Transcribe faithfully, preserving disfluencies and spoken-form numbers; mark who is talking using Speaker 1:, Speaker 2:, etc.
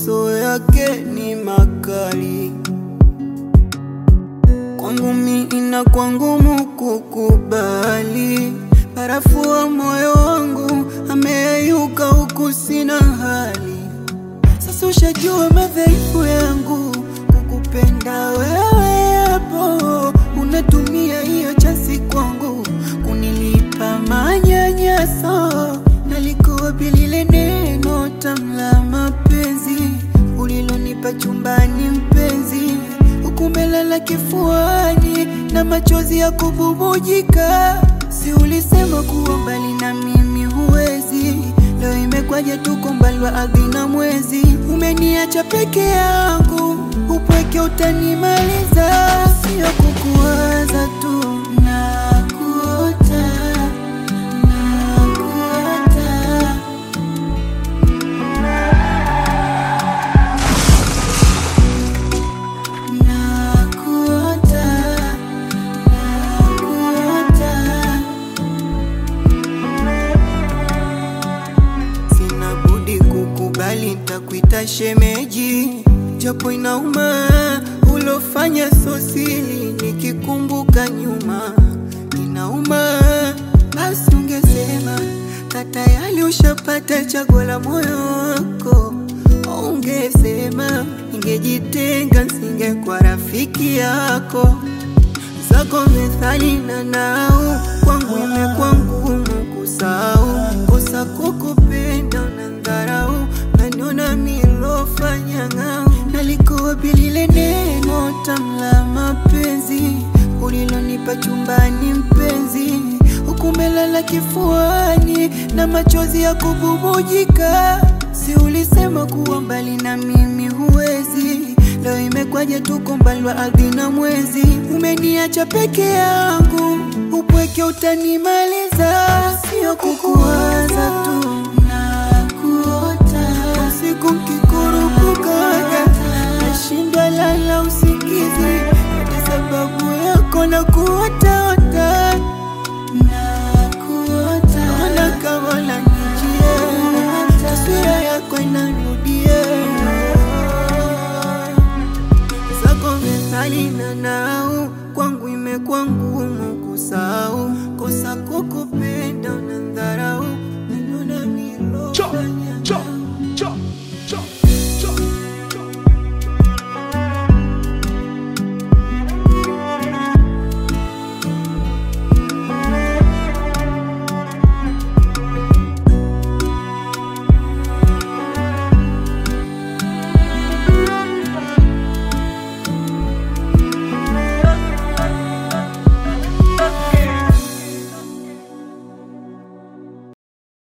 Speaker 1: mateso yake ni makali. Kwangu mimi inakuwa ngumu kukubali. Barafu wa moyo wangu ameyayuka huku sina hali. Sasa ushajua madhaifu yangu, kukupenda wewe hapo. Unatumia hiyo chansi kwangu kunilipa manyanyaso. Nalikuwa bilile neno tamla mapenzi ulilonipa chumbani mpenzi. Ukumelala kifuani na machozi ya kububujika. Si ulisema kuwa mbali na mimi huwezi. Leo imekwaje tuko mbali wa ardhi na mwezi. Umeniacha peke yangu, upweke utanimaliza. Sio kukuwaza tu, nakuota, nakuota. Nakuota, nakuota. Sina budi kukubali, nitakuita shemeji. Japo inauma ulofanya sosili, nikikumbuka nyuma inauma. Basi ungesema katayali ushapata chaguo la moyo wako. Ungesema ningejitenga, nisingekuwa rafiki yako. Zako methali na nao kwangu imekuwa ngumu kusahau. Kosa kukupenda unandharau, naniona nilofanya ngao. Nalikuwa bilile neno tamla mapenzi ulilonipa chumbani mpenzi. Ukumelala kifuani na machozi ya kububujika. Si ulisema kuwa mbali na mimi huwezi. Leo imekwaje tuko mbali wa ardhi na mwezi. Umeniacha peke yangu, upweke utanimaliza. Sio kukuwaza tu,